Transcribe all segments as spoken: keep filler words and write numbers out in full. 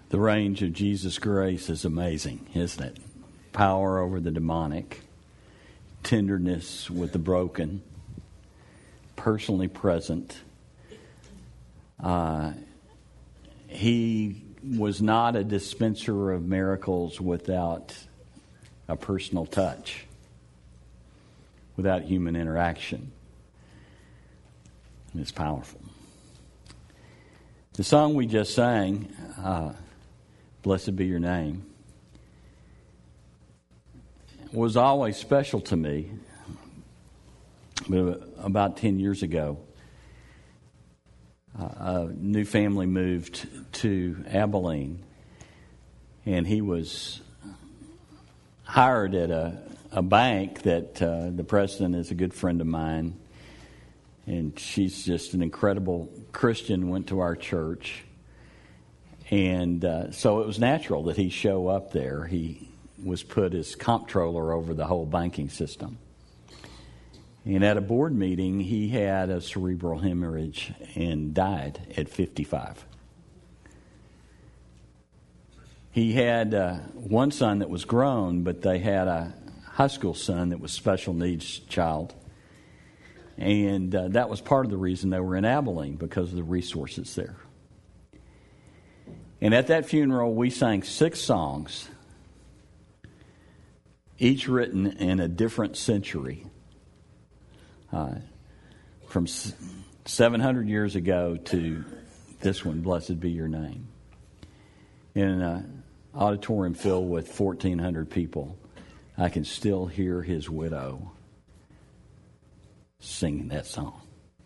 The range of Jesus' grace is amazing, isn't it? Power over the demonic, tenderness with the broken, personally present. Uh, he was not a dispenser of miracles without a personal touch, without human interaction. And it's powerful. The song we just sang, uh, Blessed Be Your Name, was always special to me. But about ten years ago, uh, a new family moved to Abilene, and he was hired at a, a bank that uh, the president is a good friend of mine, and she's just an incredible Christian, went to our church. And uh, so it was natural that he show up there. He was put as comptroller over the whole banking system. And at a board meeting, he had a cerebral hemorrhage and died at fifty-five. He had uh, one son that was grown, but they had a high school son that was special needs child. And uh, that was part of the reason they were in Abilene, because of the resources there. And at that funeral, we sang six songs, each written in a different century, uh, from seven hundred years ago to this one, Blessed Be Your Name. In an auditorium filled with fourteen hundred people, I can still hear his widow singing that song.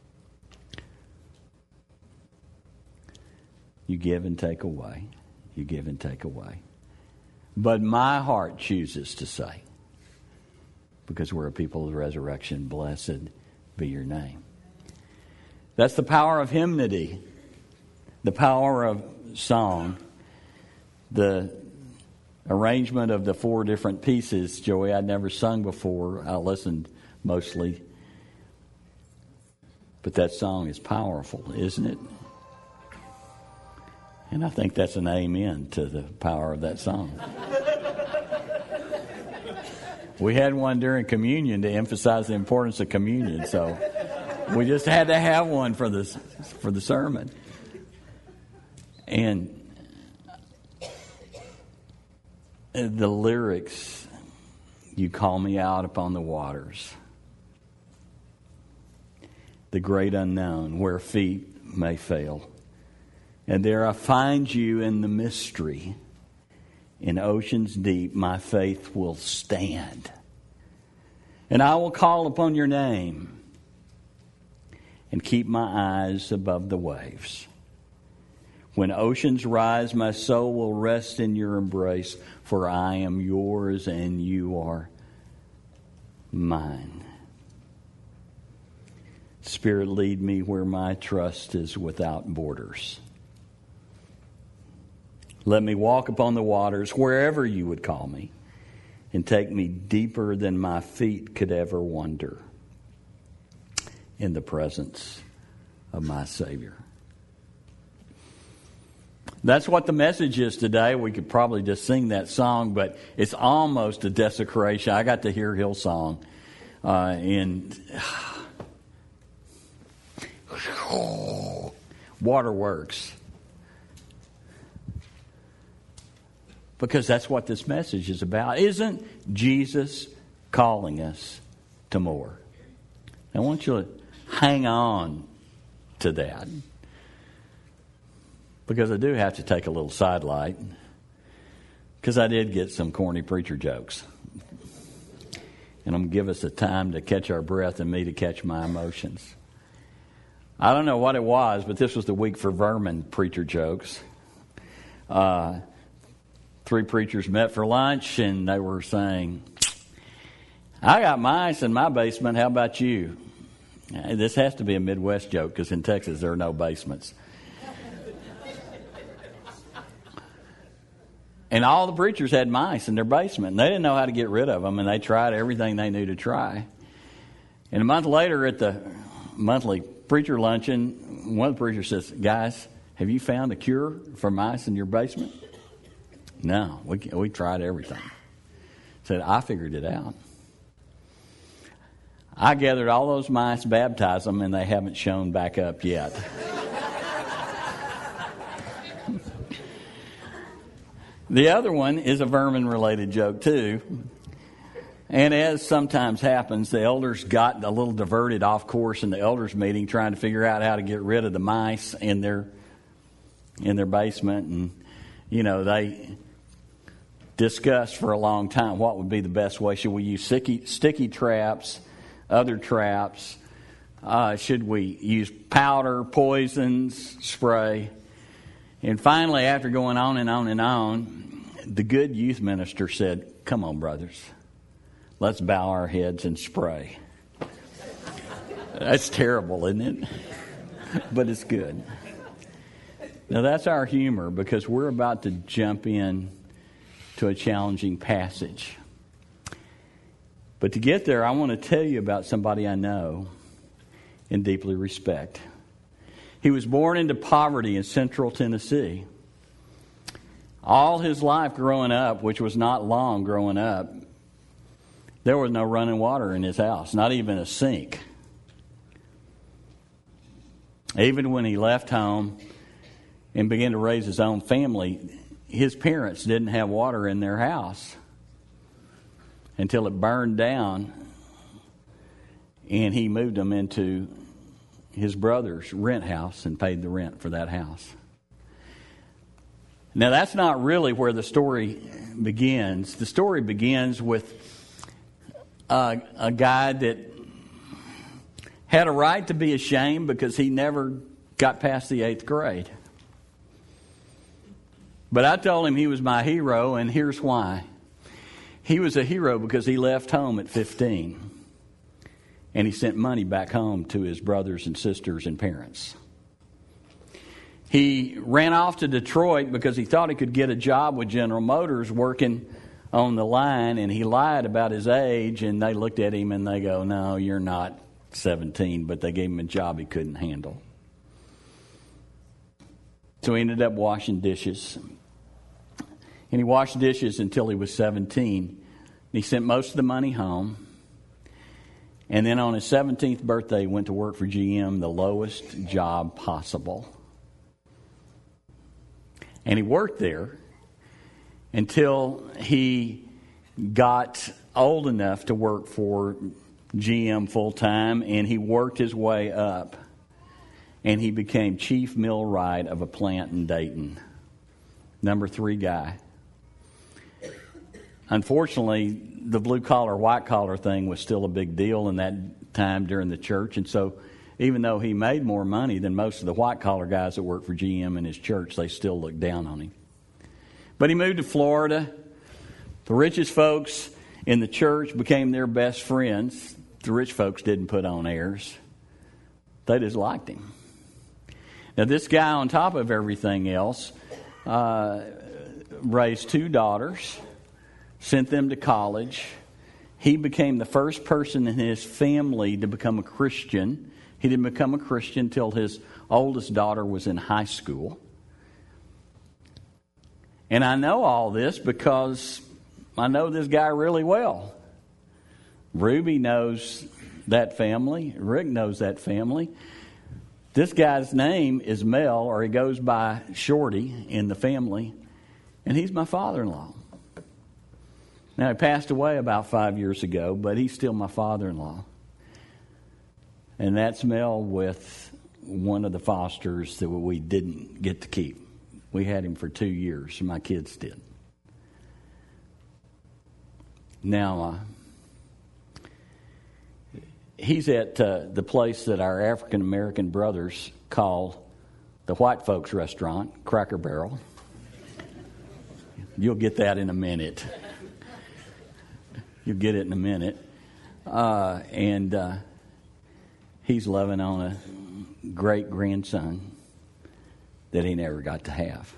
You give and take away. You give and take away. But my heart chooses to say, because we're a people of the resurrection, blessed be your name. That's the power of hymnody, the power of song, the arrangement of the four different pieces. Joey, I'd never sung before. I listened mostly. But that song is powerful, isn't it? And I think that's an amen to the power of that song. We had one during communion to emphasize the importance of communion, so we just had to have one for this for the sermon. And the lyrics, you call me out upon the waters, the great unknown, where feet may fail. And there I find you in the mystery. In oceans deep, my faith will stand. And I will call upon your name and keep my eyes above the waves. When oceans rise, my soul will rest in your embrace, for I am yours and you are mine. Spirit, lead me where my trust is without borders. Let me walk upon the waters wherever you would call me, and take me deeper than my feet could ever wander in the presence of my Savior. That's what the message is today. We could probably just sing that song, but it's almost a desecration. I got to hear Hillsong uh, in Waterworks. Because that's what this message is about. Isn't Jesus calling us to more? I want you to hang on to that. Because I do have to take a little sidelight. Because I did get some corny preacher jokes. And I'm going to give us a time to catch our breath and me to catch my emotions. I don't know what it was, but this was the week for vermin preacher jokes. Uh... Three preachers met for lunch, and they were saying, I got mice in my basement. How about you? This has to be a Midwest joke, because in Texas there are no basements. And all the preachers had mice in their basement, and they didn't know how to get rid of them, and they tried everything they knew to try. And a month later at the monthly preacher luncheon, one of the preachers says, guys, have you found a cure for mice in your basement? No, we we tried everything. Said, I figured it out. I gathered all those mice, baptized them, and they haven't shown back up yet. The other one is a vermin-related joke, too. And as sometimes happens, the elders got a little diverted off course in the elders meeting trying to figure out how to get rid of the mice in their in their basement. And, you know, they discussed for a long time what would be the best way. Should we use sticky, sticky traps, other traps? Uh, should we use powder, poisons, spray? And finally, after going on and on and on, the good youth minister said, come on, brothers, let's bow our heads and spray. That's terrible, isn't it? But it's good. Now, that's our humor because we're about to jump in to a challenging passage. But to get there, I want to tell you about somebody I know and deeply respect. He was born into poverty in central Tennessee. All his life growing up, which was not long growing up, there was no running water in his house, not even a sink. Even when he left home and began to raise his own family, his parents didn't have water in their house until it burned down and he moved them into his brother's rent house and paid the rent for that house. Now, that's not really where the story begins. The story begins with a, a guy that had a right to be ashamed because he never got past the eighth grade. But I told him he was my hero, and here's why. He was a hero because he left home at fifteen. And he sent money back home to his brothers and sisters and parents. He ran off to Detroit because he thought he could get a job with General Motors working on the line, and he lied about his age, and they looked at him and they go, no, you're not seventeen, but they gave him a job he couldn't handle. So he ended up washing dishes. And he washed dishes until he was seventeen. He sent most of the money home. And then on his seventeenth birthday, he went to work for G M, the lowest job possible. And he worked there until he got old enough to work for G M full time, and he worked his way up. And he became chief millwright of a plant in Dayton. Number three guy. Unfortunately, the blue-collar, white-collar thing was still a big deal in that time during the church. And so even though he made more money than most of the white-collar guys that worked for G M in his church, they still looked down on him. But he moved to Florida. The richest folks in the church became their best friends. The rich folks didn't put on airs. They just liked him. Now, this guy, on top of everything else, uh, raised two daughters, sent them to college. He became the first person in his family to become a Christian. He didn't become a Christian until his oldest daughter was in high school. And I know all this because I know this guy really well. Ruby knows that family. Rick knows that family. This guy's name is Mel, or he goes by Shorty in the family, and he's my father-in-law. Now, he passed away about five years ago, but he's still my father-in-law. And that's Mel with one of the Fosters that we didn't get to keep. We had him for two years, and my kids did. Now, uh, he's at uh, the place that our African-American brothers call the white folks restaurant, Cracker Barrel. You'll get that in a minute. You'll get it in a minute. Uh, and uh, he's loving on a great-grandson that he never got to have.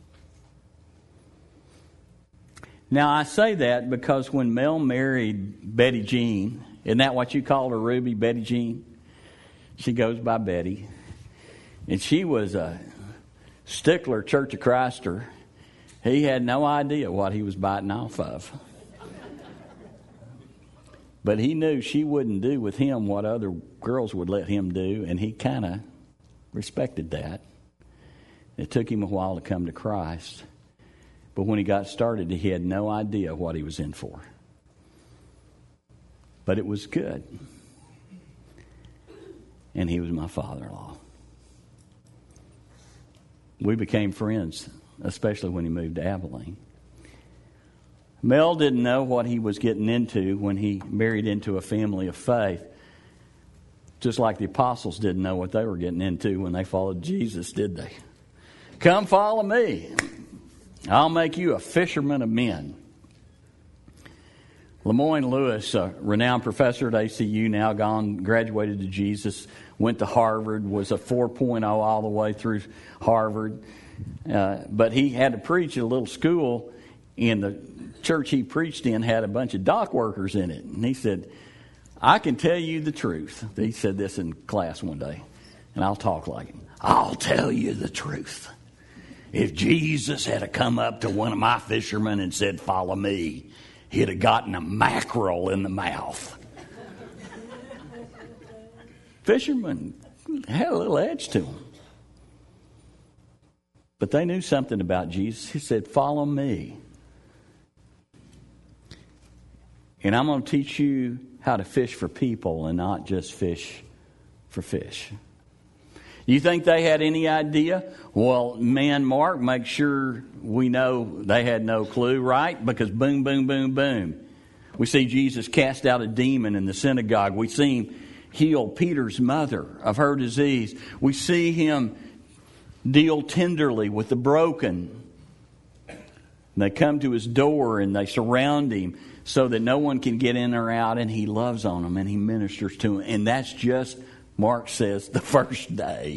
Now, I say that because when Mel married Betty Jean, isn't that what you called her, Ruby, Betty Jean? She goes by Betty. And she was a stickler Church of Christer. He had no idea what he was biting off of. But he knew she wouldn't do with him what other girls would let him do, and he kind of respected that. It took him a while to come to Christ. But when he got started, he had no idea what he was in for. But it was good. And he was my father-in-law. We became friends, especially when he moved to Abilene. Mel didn't know what he was getting into when he married into a family of faith. Just like the apostles didn't know what they were getting into when they followed Jesus, did they? Come follow me. I'll make you a fisherman of men. Lemoyne Lewis, a renowned professor at A C U, now gone, graduated to Jesus, went to Harvard, was a four point oh all the way through Harvard. Uh, but he had to preach at a little school, and the church he preached in had a bunch of dock workers in it. And he said, I can tell you the truth. He said this in class one day, and I'll talk like him. I'll tell you the truth. If Jesus had to come up to one of my fishermen and said, follow me, he'd have gotten a mackerel in the mouth. Fishermen had a little edge to them. But they knew something about Jesus. He said, follow me. And I'm going to teach you how to fish for people and not just fish for fish. You think they had any idea? Well, man, Mark, make sure we know they had no clue, right? Because boom, boom, boom, boom. We see Jesus cast out a demon in the synagogue. We see him heal Peter's mother of her disease. We see him deal tenderly with the broken. And they come to his door and they surround him so that no one can get in or out, and he loves on them and he ministers to them. And that's just, Mark says, the first day.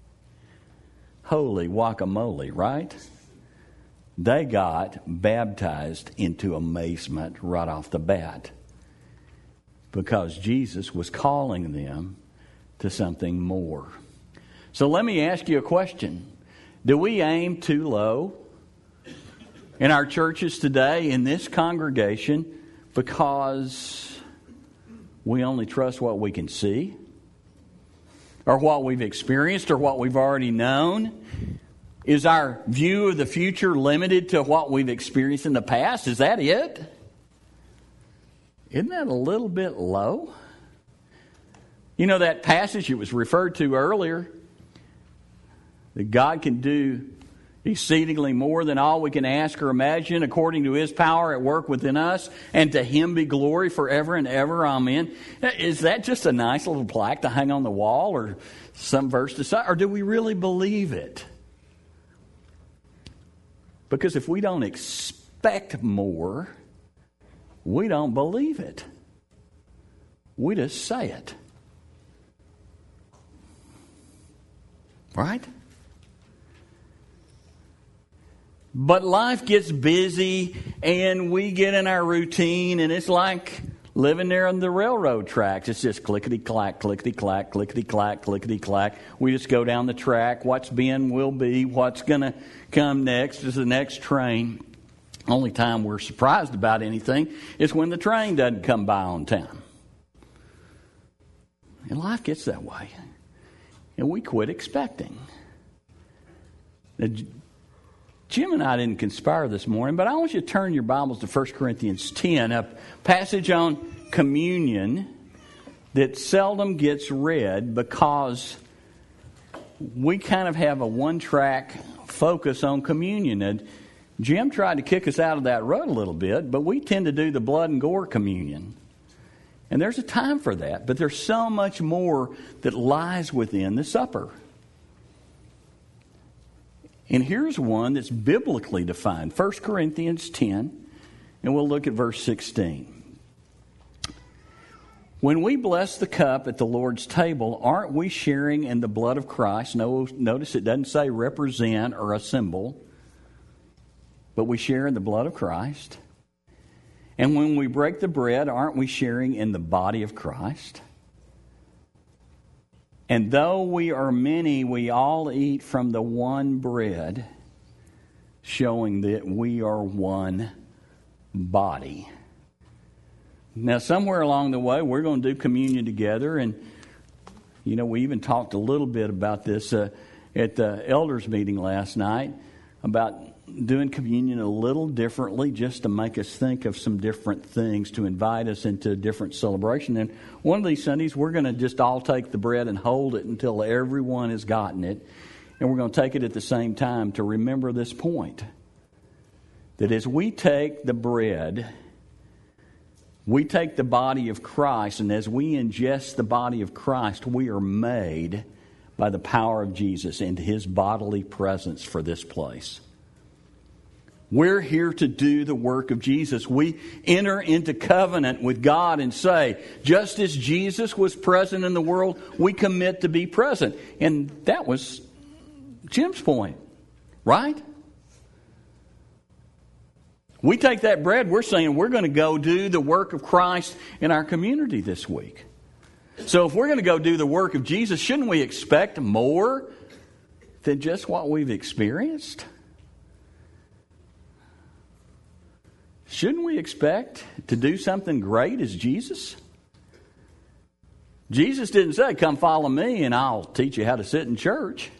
Holy guacamole, right? They got baptized into amazement right off the bat because Jesus was calling them to something more. So let me ask you a question. Do we aim too low in our churches today, in this congregation, because we only trust what we can see? Or what we've experienced or what we've already known? Is our view of the future limited to what we've experienced in the past? Is that it? Isn't that a little bit low? You know that passage it was referred to earlier, that God can do exceedingly more than all we can ask or imagine, according to His power at work within us, and to Him be glory forever and ever. Amen. Is that just a nice little plaque to hang on the wall, or some verse to say, or do we really believe it? Because if we don't expect more, we don't believe it. We just say it. Right? But life gets busy and we get in our routine, and it's like living there on the railroad tracks. It's just clickety-clack, clickety-clack, clickety-clack, clickety-clack. We just go down the track. What's been will be. What's going to come next is the next train. Only time we're surprised about anything is when the train doesn't come by on time. And life gets that way. And we quit expecting. Now, Jim and I didn't conspire this morning, but I want you to turn your Bibles to First Corinthians ten, a passage on communion that seldom gets read because we kind of have a one-track focus on communion. And Jim tried to kick us out of that rut a little bit, but we tend to do the blood and gore communion. And there's a time for that, but there's so much more that lies within the supper. And here's one that's biblically defined. First Corinthians ten, and we'll look at verse sixteen. When we bless the cup at the Lord's table, aren't we sharing in the blood of Christ? No, notice it doesn't say represent or a symbol, but we share in the blood of Christ. And when we break the bread, aren't we sharing in the body of Christ? And though we are many, we all eat from the one bread, showing that we are one body. Now, somewhere along the way, we're going to do communion together. And, you know, we even talked a little bit about this uh, at the elders meeting last night, about doing communion a little differently, just to make us think of some different things, to invite us into a different celebration. And one of these Sundays, we're going to just all take the bread and hold it until everyone has gotten it. And we're going to take it at the same time to remember this point, that as we take the bread, we take the body of Christ, and as we ingest the body of Christ, we are made by the power of Jesus into His bodily presence for this place. We're here to do the work of Jesus. We enter into covenant with God and say, just as Jesus was present in the world, we commit to be present. And that was Jim's point, right? We take that bread, we're saying we're going to go do the work of Christ in our community this week. So if we're going to go do the work of Jesus, shouldn't we expect more than just what we've experienced? Shouldn't we expect to do something great as Jesus? Jesus didn't say, come follow me and I'll teach you how to sit in church.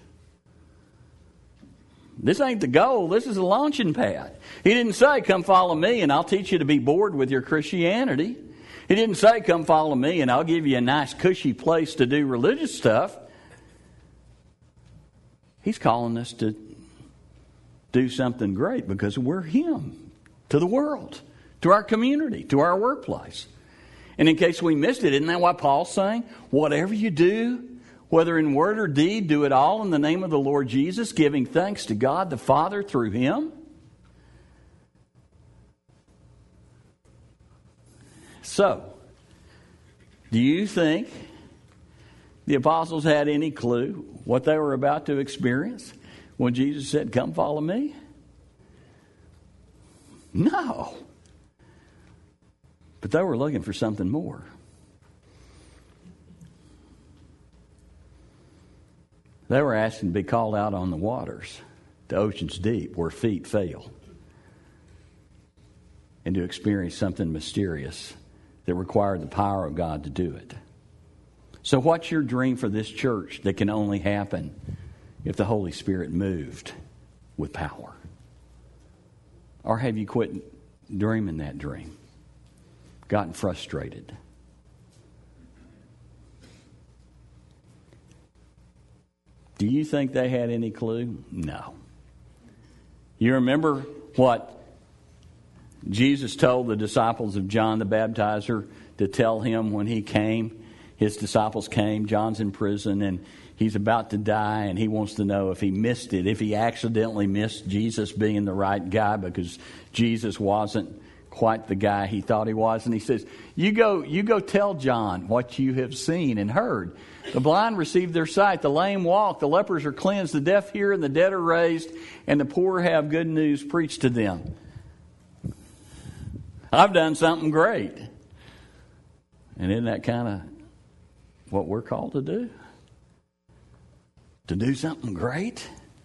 This ain't the goal. This is a launching pad. He didn't say, come follow me and I'll teach you to be bored with your Christianity. He didn't say, come follow me and I'll give you a nice cushy place to do religious stuff. He's calling us to do something great because we're Him. To the world, to our community, to our workplace. And in case we missed it, isn't that what Paul's saying? Whatever you do, whether in word or deed, do it all in the name of the Lord Jesus, giving thanks to God the Father through Him. So, do you think the apostles had any clue what they were about to experience when Jesus said, come follow me? No. But they were looking for something more. They were asking to be called out on the waters, the ocean's deep, where feet fail, and to experience something mysterious that required the power of God to do it. So what's your dream for this church that can only happen if the Holy Spirit moved with power? Or have you quit dreaming that dream? Gotten frustrated? Do you think they had any clue? No. You remember what Jesus told the disciples of John the Baptizer to tell him when he came? His disciples came, John's in prison, and he's about to die, and he wants to know if he missed it, if he accidentally missed Jesus being the right guy because Jesus wasn't quite the guy he thought he was. And he says, you go, you go tell John what you have seen and heard. The blind receive their sight, the lame walk, the lepers are cleansed, the deaf hear, and the dead are raised, and the poor have good news preached to them. I've done something great. And isn't that kind of what we're called to do? To do something great?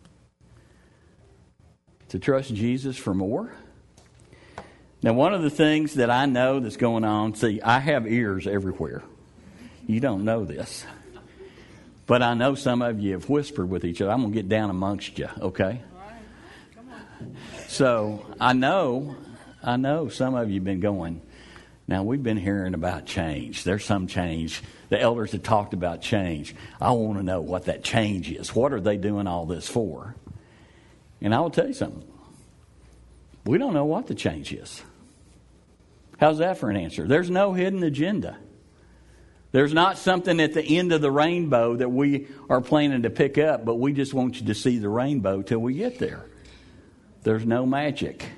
To trust Jesus for more? Now, one of the things that I know that's going on, see, I have ears everywhere. You don't know this. But I know some of you have whispered with each other. I'm going to get down amongst you, okay? All right. Come on. So I know, I know some of you have been going, now we've been hearing about change. There's some change. The elders have talked about change. I want to know what that change is. What are they doing all this for? And I will tell you something. We don't know what the change is. How's that for an answer? There's no hidden agenda. There's not something at the end of the rainbow that we are planning to pick up, but we just want you to see the rainbow till we get there. There's no magic.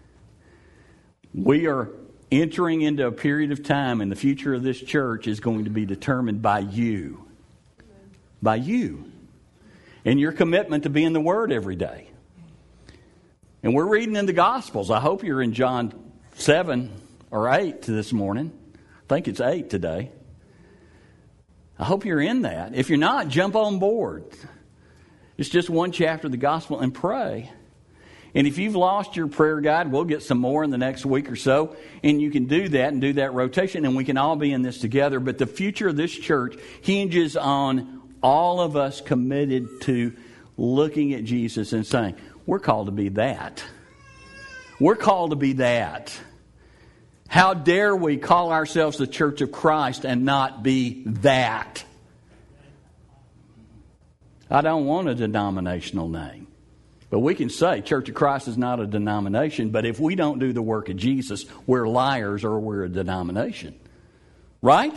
We are entering into a period of time, and the future of this church is going to be determined by you. By you. And your commitment to be in the Word every day. And we're reading in the Gospels. I hope you're in John seven or eight this morning. I think it's eight today. I hope you're in that. If you're not, jump on board. It's just one chapter of the Gospel and pray. And if you've lost your prayer guide, we'll get some more in the next week or so. And you can do that and do that rotation, and we can all be in this together. But the future of this church hinges on all of us committed to looking at Jesus and saying, we're called to be that. We're called to be that. How dare we call ourselves the Church of Christ and not be that? I don't want a denominational name. But we can say Church of Christ is not a denomination, but if we don't do the work of Jesus, we're liars or we're a denomination. Right?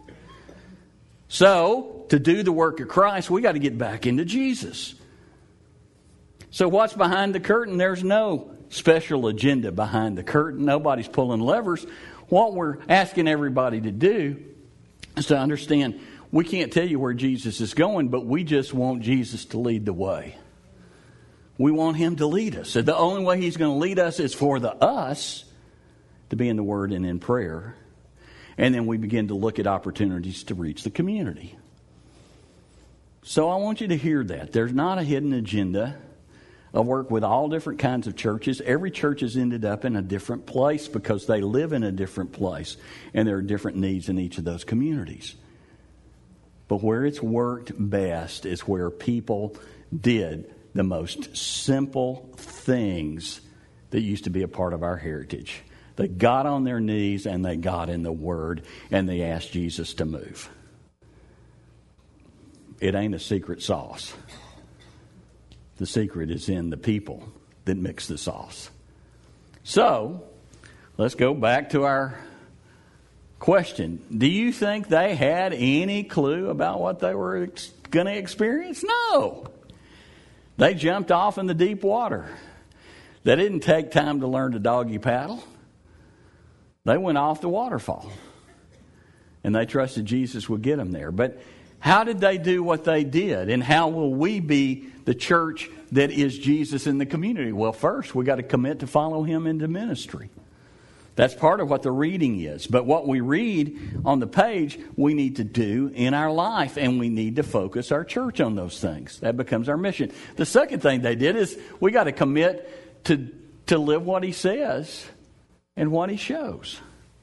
So, to do the work of Christ, we got to get back into Jesus. So what's behind the curtain? There's no special agenda behind the curtain. Nobody's pulling levers. What we're asking everybody to do is to understand we can't tell you where Jesus is going, but we just want Jesus to lead the way. We want Him to lead us. So the only way He's going to lead us is for the us to be in the Word and in prayer. And then we begin to look at opportunities to reach the community. So I want you to hear that. There's not a hidden agenda. I work with all different kinds of churches. Every church has ended up in a different place because they live in a different place. And there are different needs in each of those communities. But where it's worked best is where people did the most simple things that used to be a part of our heritage. They got on their knees and they got in the Word and they asked Jesus to move. It ain't a secret sauce. The secret is in the people that mix the sauce. So, let's go back to our question. Do you think they had any clue about what they were ex- going to experience? No. They jumped off in the deep water. They didn't take time to learn to doggy paddle. They went off the waterfall. And they trusted Jesus would get them there. But how did they do what they did? And how will we be the church that is Jesus in the community? Well, first, we got to commit to follow Him into ministry. That's part of what the reading is. But what we read on the page, we need to do in our life. And we need to focus our church on those things. That becomes our mission. The second thing they did is we got to commit to, to live what He says and what He shows.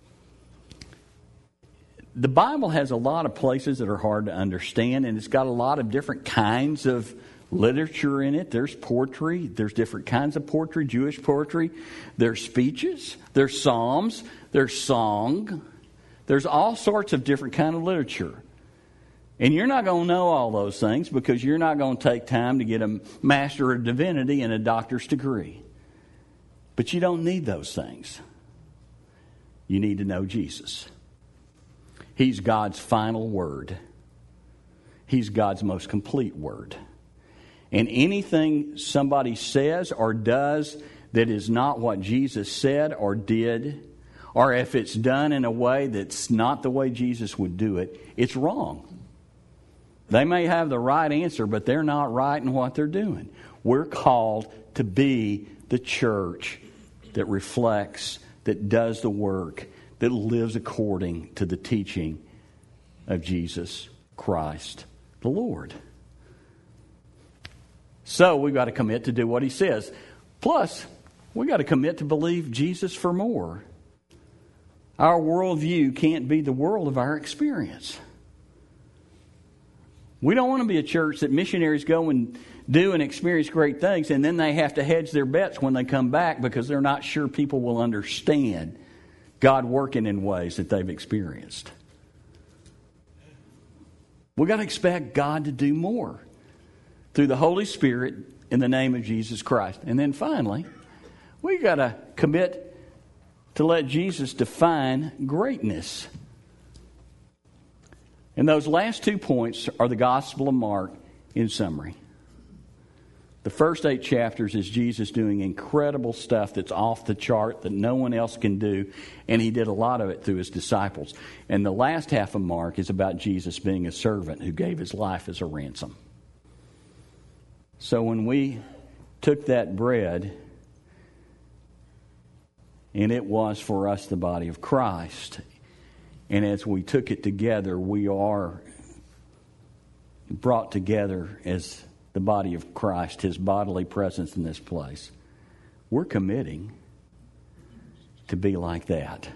The Bible has a lot of places that are hard to understand. And it's got a lot of different kinds of literature in it. There's poetry. There's different kinds of poetry, Jewish poetry. There's speeches. There's psalms. There's song. There's all sorts of different kind of literature. And you're not going to know all those things because you're not going to take time to get a Master of Divinity and a doctor's degree. But you don't need those things. You need to know Jesus. He's God's final word. He's God's most complete word. And anything somebody says or does that is not what Jesus said or did, or if it's done in a way that's not the way Jesus would do it, it's wrong. They may have the right answer, but they're not right in what they're doing. We're called to be the church that reflects, that does the work, that lives according to the teaching of Jesus Christ, the Lord. So we've got to commit to do what He says. Plus, we've got to commit to believe Jesus for more. Our worldview can't be the world of our experience. We don't want to be a church that missionaries go and do and experience great things, and then they have to hedge their bets when they come back because they're not sure people will understand God working in ways that they've experienced. We've got to expect God to do more through the Holy Spirit in the name of Jesus Christ. And then finally, we've got to commit to let Jesus define greatness. And those last two points are the Gospel of Mark in summary. The first eight chapters is Jesus doing incredible stuff that's off the chart that no one else can do. And He did a lot of it through His disciples. And the last half of Mark is about Jesus being a servant who gave His life as a ransom. So when we took that bread, and it was for us the body of Christ, and as we took it together, we are brought together as the body of Christ, His bodily presence in this place. we're committing to be like that.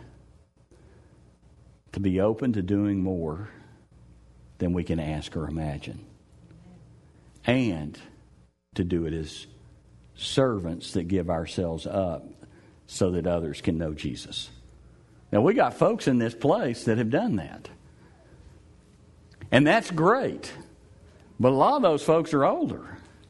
To be open to doing more than we can ask or imagine. And to do it as servants that give ourselves up so that others can know Jesus. Now, we got folks in this place that have done that. And that's great. But a lot of those folks are older.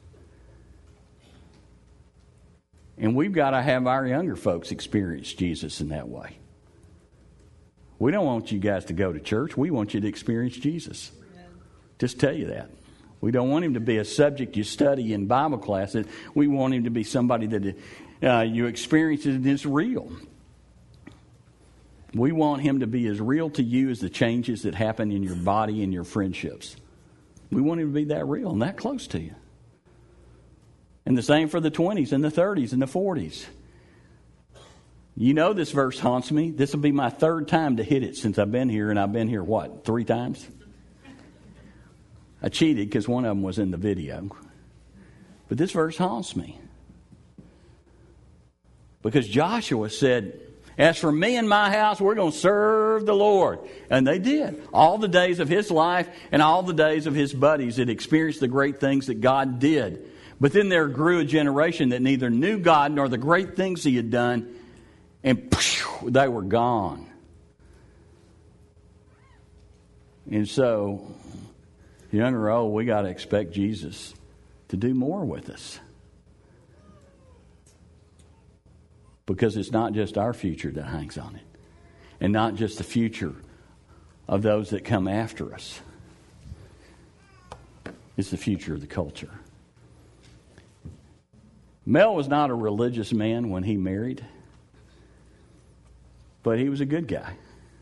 And we've got to have our younger folks experience Jesus in that way. We don't want you guys to go to church. We want you to experience Jesus. Just tell you that. We don't want him to be a subject you study in Bible class. We want him to be somebody that uh, you experience it is real. We want him to be as real to you as the changes that happen in your body and your friendships. We want him to be that real and that close to you. And the same for the twenties and the thirties and the forties. You know this verse haunts me. This will be my third time to hit it since I've been here, and I've been here, what, three times? I cheated because one of them was in the video. But this verse haunts me. Because Joshua said, as for me and my house, we're going to serve the Lord. And they did. All the days of his life and all the days of his buddies that experienced the great things that God did. But then there grew a generation that neither knew God nor the great things he had done. And phew, they were gone. And so, young or old, we got to expect Jesus to do more with us. Because it's not just our future that hangs on it. And not just the future of those that come after us. It's the future of the culture. Mel was not a religious man when he married. But he was a good guy.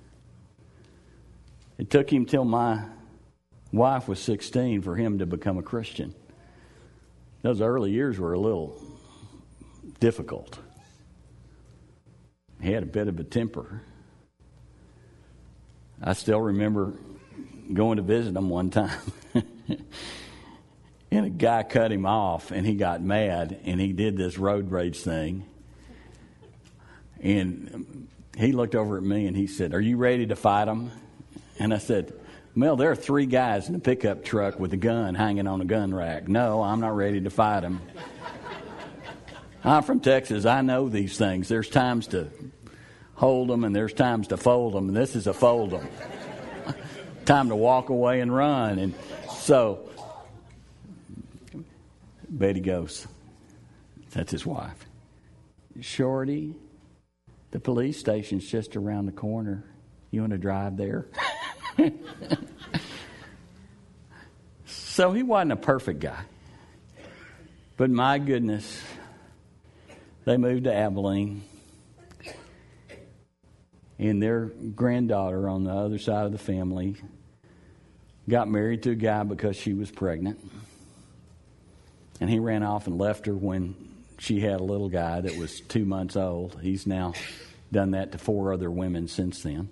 It took him till my wife was sixteen for him to become a Christian. Those early years were a little difficult. He had a bit of a temper. I still remember going to visit him one time. And a guy cut him off and he got mad and he did this road rage thing. And he looked over at me and he said, "Are you ready to fight him?" And I said, "Mel, there are three guys in a pickup truck with a gun hanging on a gun rack. No, I'm not ready to fight him." I'm from Texas. I know these things. There's times to hold them and there's times to fold them. And this is a fold them. Time to walk away and run. And so Betty goes, that's his wife, "Shorty, the police station's just around the corner. You want to drive there?" So he wasn't a perfect guy. But my goodness, they moved to Abilene. And their granddaughter on the other side of the family got married to a guy because she was pregnant. And he ran off and left her when she had a little guy that was two months old. He's now done that to four other women since then.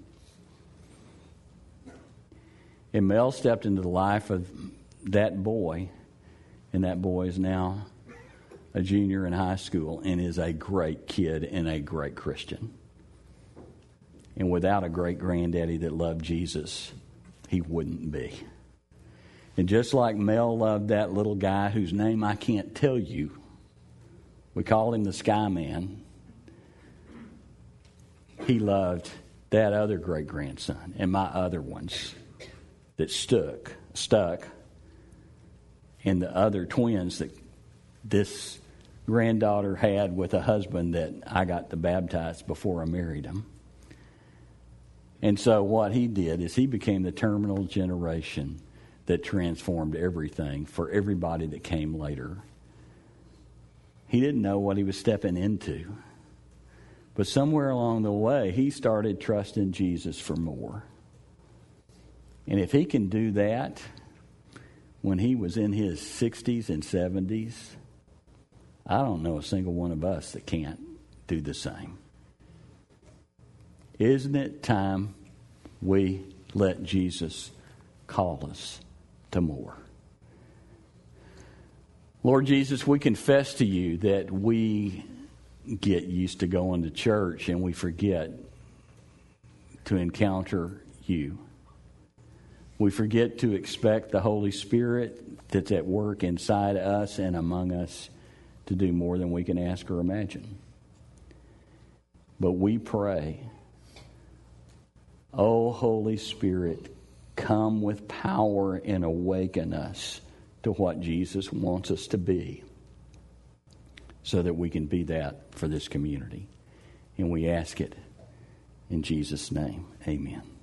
And Mel stepped into the life of that boy, and that boy is now a junior in high school and is a great kid and a great Christian. And without a great granddaddy that loved Jesus, he wouldn't be. And just like Mel loved that little guy whose name I can't tell you, we called him the Sky Man. He loved that other great grandson and my other ones that stuck, stuck, and the other twins that this granddaughter had with a husband that I got to baptize before I married him. And so what he did is he became the terminal generation that transformed everything for everybody that came later. He didn't know what he was stepping into. But somewhere along the way, he started trusting Jesus for more. And if he can do that when he was in his sixties and seventies, I don't know a single one of us that can't do the same. Isn't it time we let Jesus call us to more? Lord Jesus, we confess to you that we get used to going to church and we forget to encounter you. We forget to expect the Holy Spirit that's at work inside us and among us to do more than we can ask or imagine. But we pray, oh Holy Spirit, come with power and awaken us to what Jesus wants us to be so that we can be that for this community. And we ask it in Jesus' name. Amen.